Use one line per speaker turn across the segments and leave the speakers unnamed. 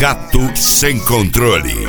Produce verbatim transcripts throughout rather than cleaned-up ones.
Gato Sem Controle.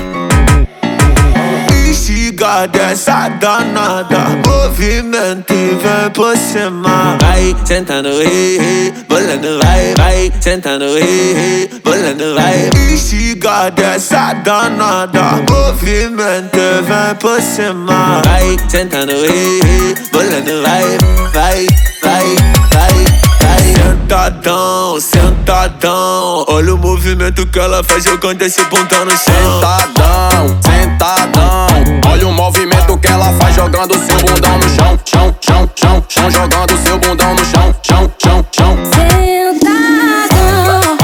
Instiga dessa danada, movimento e vem por cima. Vai sentando, ei, ei, bolando, vai, vai sentando, ei, ei, bolando, vai. Instiga dessa danada, movimento e vem por cima. Vai sentando, ei, ei, bolando, vai, vai, vai, vai. Sentadão, sentadão, olha o movimento que ela faz jogando esse bundão no chão.
Sentadão, sentadão, olha o movimento que ela faz jogando seu bundão no chão. Chão, chão, chão, chão, jogando seu bundão no chão. Chão, chão, chão.
Sentadão,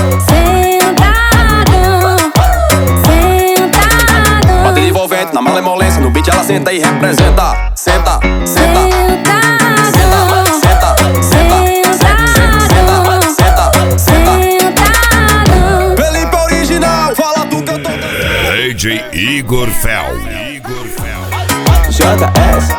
sentadão, sentadão.
Bater envolvente na malemolência, no beat ela senta e representa. Senta, senta, senta, senta, senta.
D J Igor Fel. Igor Fel.
J S.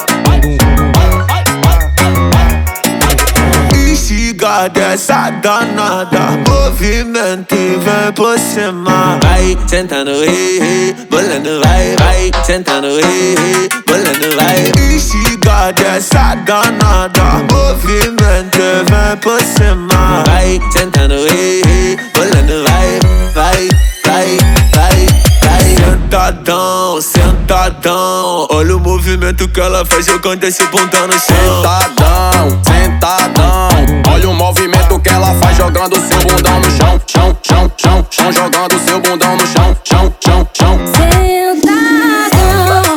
Instiga dessa danada, movimento e vem por cima. Vai sentando, ei, ei, bolando, vai, vai sentando, ei, ei, bolando, vai. Instiga dessa danada, movimento e vem por cima. Vai sentando, ei, ei, bolando, vai, vai, vai, vai. Sentadão, sentadão, olha o movimento que ela faz jogando esse bundão no chão.
Sentadão, sentadão, olha o movimento que ela faz jogando seu bundão no chão. Chão, chão, chão, chão, jogando seu bundão no chão. Chão, chão, chão.
Sentadão,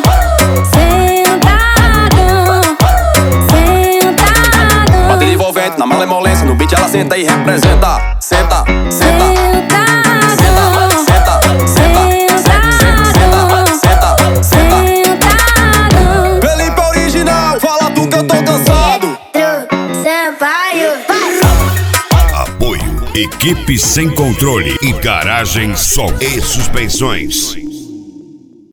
sentadão, sentadão.
Bater envolvente na malemolência, no beat ela senta e representa. Senta, senta, senta, senta, senta.
Apoio Equipe Sem Controle e Garagem Som e Suspensões.